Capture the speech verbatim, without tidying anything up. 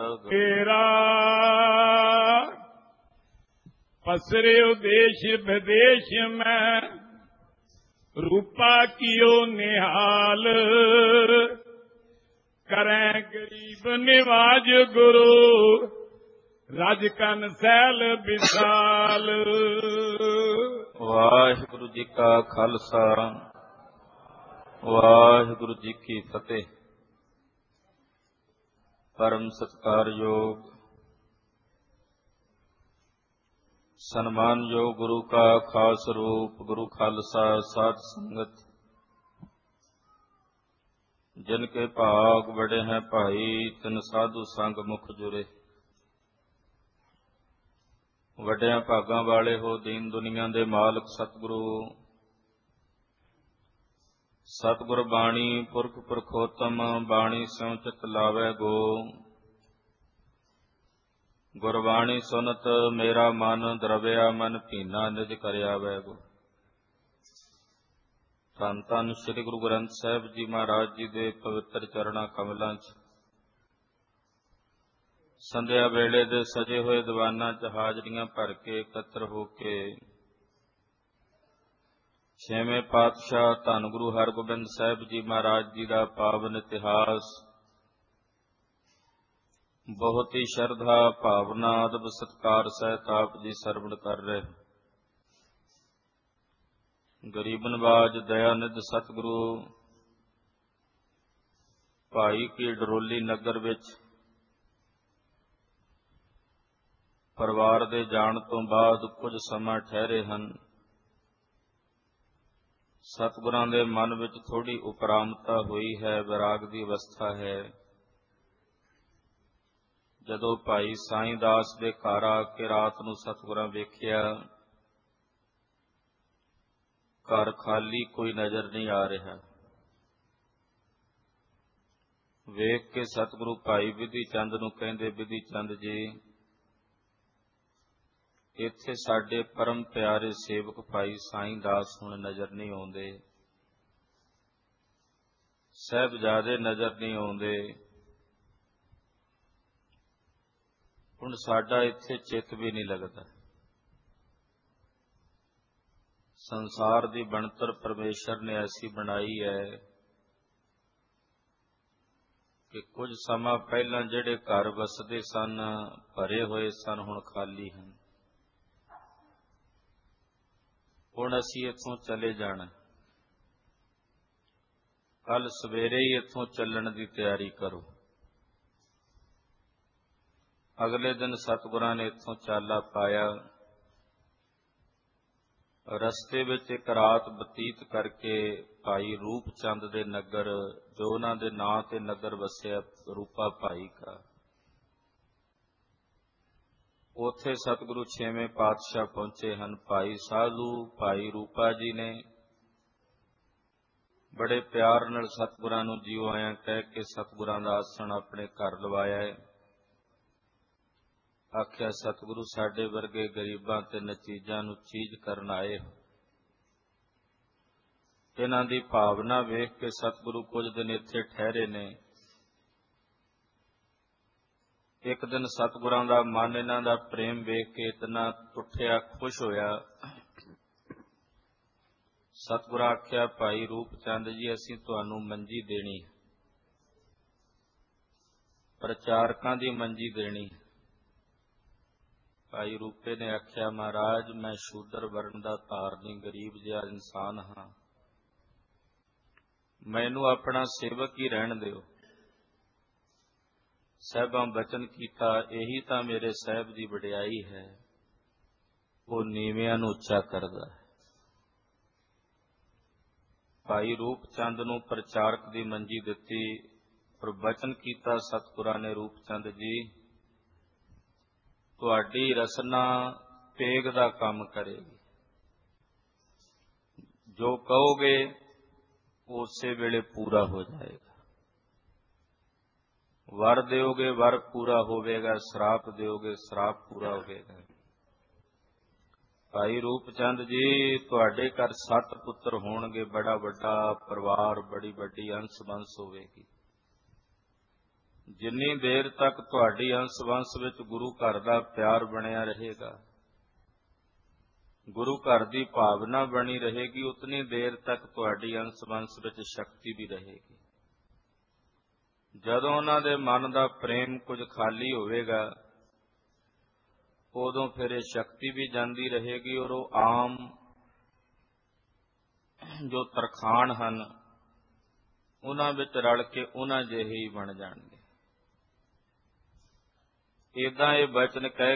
तेरा पसरे देश विदेश में रूपा कियो निहाल करें गरीब निवाज गुरु राजकन सैल विशाल। वाहिगुरु जी का खालसा वाहिगुरु जी की फतेह। परम सत्कारयोग सन्मानयोग गुरु का खास रूप गुरु खालसा साध संगत जिनके भाग बड़े हैं भाई तिन साधु संग मुख जुरे। वड्डियां भागां वाले हो दीन दुनिया दे मालक सतगुरु सतगुर बाणी पुरख पुरखोतम बाणी स्यों चित लावै गो। गुरबाणी सुनत मेरा मन द्रव्या मन भीना निज कर आवै गो। धन धन श्री गुरु ग्रंथ साहिब जी महाराज जी दे पवित्र चरणा कमलों च संध्या वेले दे सजे हुए दीवाना च हाजरियां भर के एकत्र होके छेवें पातशाह धन गुरु हरगोबिंद साहिब जी महाराज जी का पावन इतिहास बहुत ही श्रद्धा भावना अदब सत्कार सहित आप जी सरवण कर रहे। गरीब नवाज दयानिध सतगुरु भाई की डरोली नगर विच परिवार दे जाण तो बाद कुछ समा ठहरे हन। सतगुरां दे मन विच थोड़ी उपरामता हुई है, विराग की अवस्था है। जदों भाई साईं दास दे घर आके रात नूं सतगुरां वेखिया घर खाली कोई नजर नहीं आ रहा। वेख के सतगुरु भाई विधि चंद नूं कहंदे, विधि चंद जी इत्थे साडे परम प्यारे सेवक भाई साईं दास हुण नजर नहीं आउंदे, साहिबजादे नजर नहीं आउंदे। हुण साडा इत्थे चित भी नहीं लगदा। संसार की बनतर परमेश्वर ने ऐसी बनाई है कि कुछ समा पहला जिहड़े घर वसदे सन भरे हुए सन हुण खाली हैं। हुण असीं इत्थों चले जाना, कल सवेरे ही इत्थों चलण की तैयारी करो। अगले दिन सतगुरां ने इत्थों चाला पाया। रस्ते विच एक रात बतीत करके भाई रूप चंद दे नगर जो उन्हां दे नां ते नगर वसिया रूपा भाई का, उथे सतगुरु छेवें पातशाह पहुंचे हैं। भाई साधु भाई रूपा जी ने बड़े प्यार नाल सतगुरां नूं जीओ आया कह के सतगुरां दा आसन अपने घर लवाया है। आख्या सतगुरु साडे वर्गे गरीबां ते नचीजां नूं चीज करन आए हो। इन्हां दी भावना वेख के सतगुरु कुछ दिन इत्थे ठहरे ने। एक दिन सतगुरां दा मन इन्हां दा प्रेम वेख के इतना उठिया खुश होया। सतगुरां आख्या भाई रूप चंद जी असीं तुहानूं मंजी देनी, प्रचारकां दी मंजी देनी। भाई रूपे ने आख्या महाराज मैं शूदर वर्ण का धारनी गरीब जिहा इंसान हाँ, मैनू अपना सेवक ही रहन दिओ। साहिबां बचन कीता यही तां मेरे साहिब की वडियाई है, वो नीवियां नूं उच्चा करदा है। भाई रूप चंद नूं प्रचारक की मंजी दिती और बचन कीता सतगुरां ने रूप चंद जी तुहाडी रसना पेग दा काम करेगी, जो कहोगे उसे वेले पूरा हो जाएगा। वर दोगे वर पूरा होवेगा, श्राप दोगे श्राप पूरा होवेगा। भाई रूप चंद जी तुहाडे घर सत पुत्र होणगे, बड़ा वड्डा परिवार बड़ी वड्डी अंश बंस होवेगी। ਜਿੰਨੀ ਦੇਰ ਤੱਕ ਤੁਹਾਡੀ ਅੰਸ ਵੰਸ ਵਿੱਚ ਗੁਰੂ ਘਰ ਦਾ ਪਿਆਰ ਬਣਿਆ ਰਹੇਗਾ, ਗੁਰੂ ਘਰ ਦੀ ਭਾਵਨਾ ਬਣੀ ਰਹੇਗੀ, ਉਤਨੀ ਦੇਰ ਤੱਕ ਤੁਹਾਡੀ ਅੰਸ ਵੰਸ ਵਿੱਚ ਸ਼ਕਤੀ ਵੀ ਰਹੇਗੀ। ਜਦੋਂ ਉਹਨਾਂ ਦੇ ਮਨ ਦਾ ਪ੍ਰੇਮ ਕੁਝ ਖਾਲੀ ਹੋਵੇਗਾ, ਉਦੋਂ ਫਿਰ ਇਹ ਸ਼ਕਤੀ ਵੀ ਜਾਂਦੀ ਰਹੇਗੀ ਔਰ ਉਹ ਆਮ ਜੋ ਤਰਖਾਣ ਹਨ ਉਹਨਾਂ ਵਿੱਚ ਰਲ ਕੇ ਉਹਨਾਂ ਜਿਹੇ ਹੀ ਬਣ ਜਾਣਗੇ। ਏਦਾਂ ਇਹ ਬਚਨ ਕਹਿ